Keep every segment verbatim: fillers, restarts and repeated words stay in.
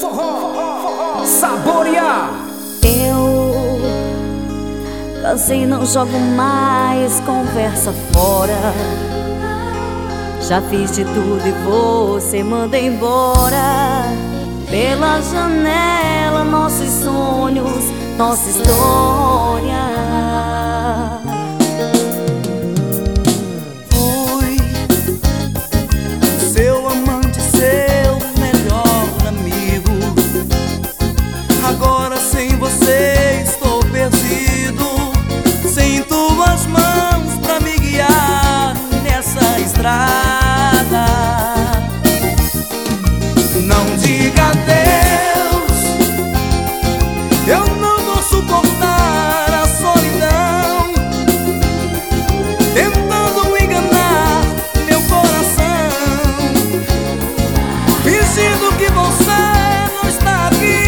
forró, saborear. Eu cansei, não jogo mais conversa fora. Já fiz de tudo e você manda embora. Pela janela, nossos sonhos, nossa história. Fui seu amante, seu melhor amigo. Agora sem você estou perdido, sem tuas mãos pra me guiar nessa estrada. Não diga adeus, eu não vou suportar a solidão, tentando enganar meu coração, fingindo que você não está aqui.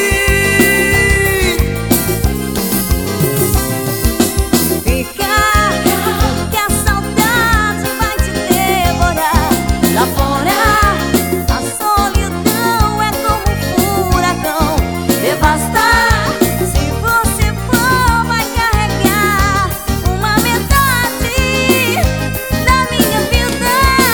Ficar, que a saudade vai te devorar. Lá fora a solidão é como um furacão, devastar. Se você for, vai carregar uma metade da minha vida.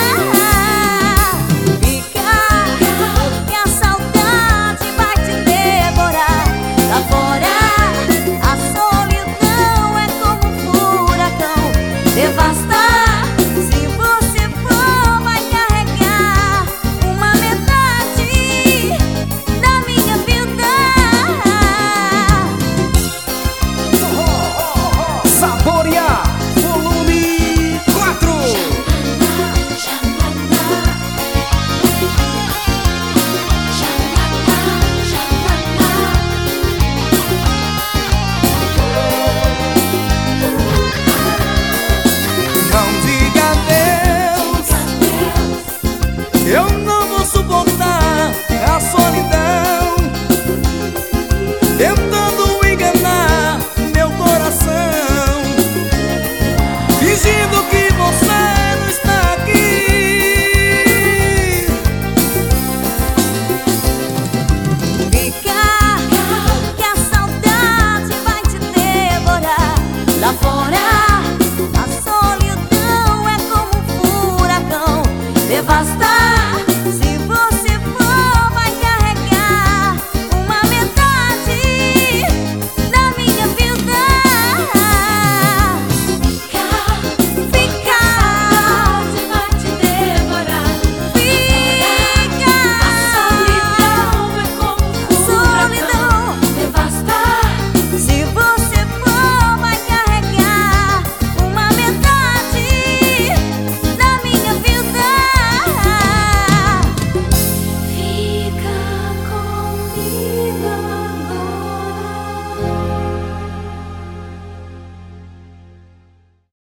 Ficar, que a saudade vai te devorar. Lá fora a solidão é como um furacão, devastar. Se você for, vai carregar uma metade da minha vida. Forró, saborear, volume quatro. Não diga adeus, eu não vou suportar a solidão.